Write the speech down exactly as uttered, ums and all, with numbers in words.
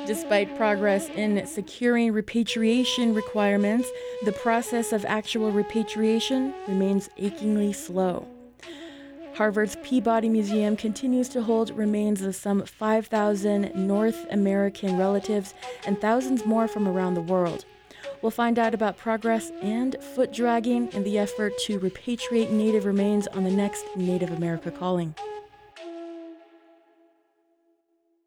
Despite progress in securing repatriation requirements, the process of actual repatriation remains achingly slow. Harvard's Peabody Museum continues to hold remains of some five thousand North American relatives and thousands more from around the world. We'll find out about progress and foot dragging in the effort to repatriate Native remains on the next Native America Calling.